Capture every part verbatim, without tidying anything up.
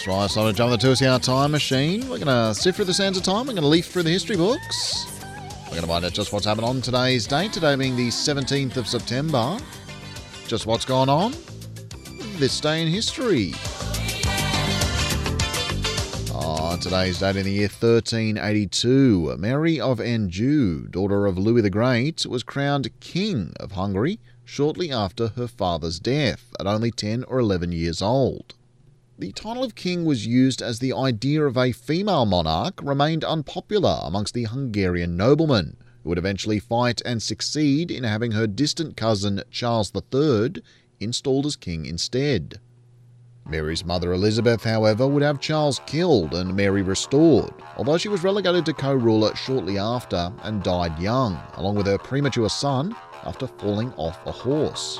That's right, so I'm going to jump into the two-hour time machine. We're going to sift through the sands of time. We're going to leaf through the history books. We're going to find out just what's happened on today's date, today being the seventeenth of September. Just what's gone on this day in history. On today's date in the year thirteen eighty-two, Mary of Anjou, daughter of Louis the Great, was crowned King of Hungary shortly after her father's death, at only ten or eleven years old. The title of king was used as the idea of a female monarch remained unpopular amongst the Hungarian noblemen, who would eventually fight and succeed in having her distant cousin Charles the Third installed as king instead. Mary's mother Elizabeth, however, would have Charles killed and Mary restored, although she was relegated to co-ruler shortly after and died young, along with her premature son, after falling off a horse.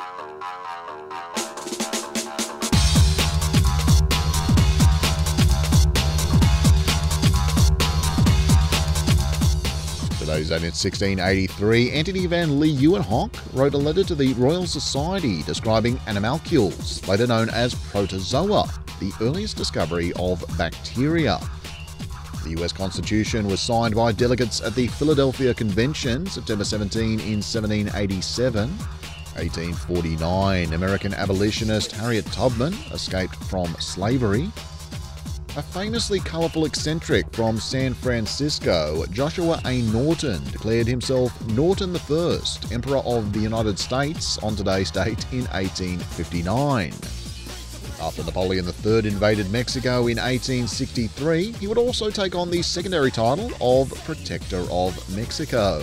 Today's date in sixteen eighty-three, Antony van Leeuwenhoek wrote a letter to the Royal Society describing animalcules, later known as protozoa, the earliest discovery of bacteria. The U S Constitution was signed by delegates at the Philadelphia Convention, September seventeenth in seventeen eighty-seven. eighteen forty-nine, American abolitionist Harriet Tubman escaped from slavery. A famously colourful eccentric from San Francisco, Joshua A. Norton, declared himself Norton the First, Emperor of the United States, on today's date in eighteen fifty-nine. After Napoleon the Third invaded Mexico in eighteen sixty-three, he would also take on the secondary title of Protector of Mexico.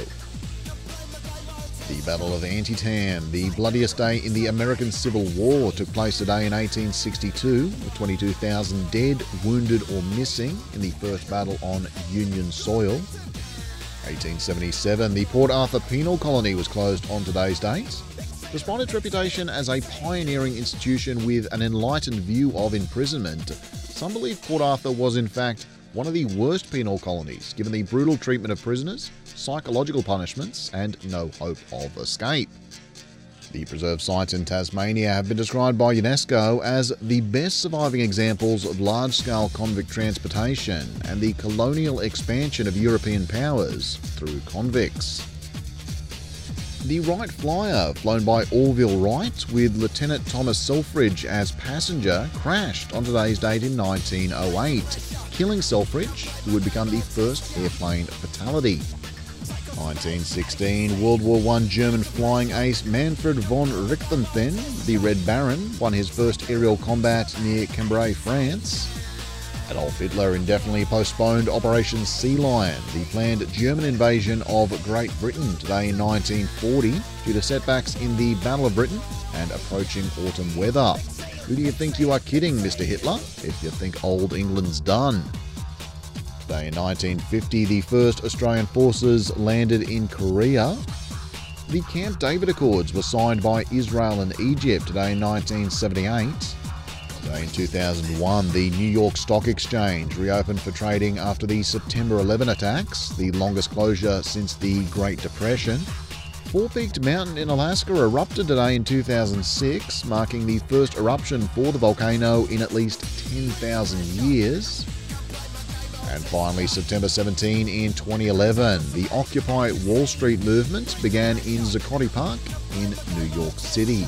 The Battle of Antietam, the bloodiest day in the American Civil War, took place today in eighteen sixty-two, with twenty-two thousand dead, wounded or missing in the first battle on Union soil. eighteen seventy-seven, the Port Arthur Penal Colony was closed on today's date. Despite its reputation as a pioneering institution with an enlightened view of imprisonment, some believe Port Arthur was in fact one of the worst penal colonies, given the brutal treatment of prisoners, psychological punishments, and no hope of escape. The preserved sites in Tasmania have been described by UNESCO as the best surviving examples of large-scale convict transportation and the colonial expansion of European powers through convicts. The Wright Flyer, flown by Orville Wright with Lieutenant Thomas Selfridge as passenger, crashed on today's date in nineteen oh eight, killing Selfridge, who would become the first airplane fatality. nineteen sixteen, World War One German flying ace Manfred von Richthofen, the Red Baron, won his first aerial combat near Cambrai, France. Adolf Hitler indefinitely postponed Operation Sea Lion, the planned German invasion of Great Britain, today in nineteen forty, due to setbacks in the Battle of Britain and approaching autumn weather. Who do you think you are kidding, Mister Hitler, if you think old England's done? Today in nineteen fifty, the first Australian forces landed in Korea. The Camp David Accords were signed by Israel and Egypt, today in nineteen seventy-eight. Today in two thousand one, the New York Stock Exchange reopened for trading after the September eleventh attacks, the longest closure since the Great Depression. Four-Peaked Mountain in Alaska erupted today in two thousand six, marking the first eruption for the volcano in at least ten thousand years. And finally, September seventeenth in twenty eleven, the Occupy Wall Street movement began in Zuccotti Park in New York City.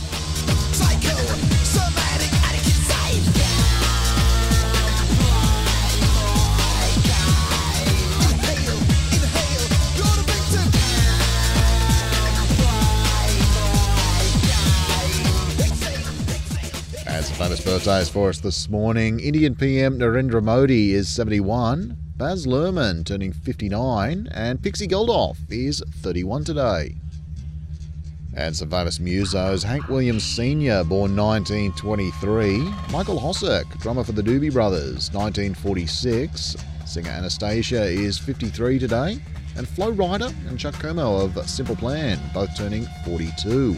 And some famous birthdays for us this morning. Indian P M Narendra Modi is seventy-one, Baz Luhrmann turning fifty-nine, and Pixie Geldof is thirty-one today. And some famous musos. Hank Williams Senior, born nineteen twenty-three. Michael Hossack, drummer for the Doobie Brothers, nineteen forty-six. Singer Anastasia is fifty-three today. And Flo Rida and Chuck Como of Simple Plan, both turning forty-two.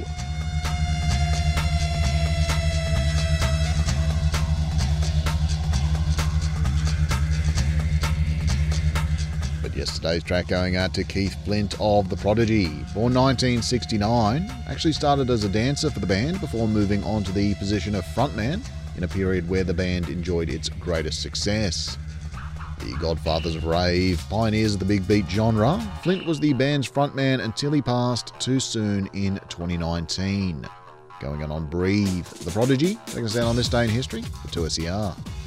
Yesterday's track going out to Keith Flint of The Prodigy. Born nineteen sixty-nine, actually started as a dancer for the band before moving on to the position of frontman. in a period where the band enjoyed its greatest success. The godfathers of rave, pioneers of the big beat genre, Flint was the band's frontman until he passed too soon in twenty nineteen. Going on on Breathe, The Prodigy, taking us down on this day in history for two S E R.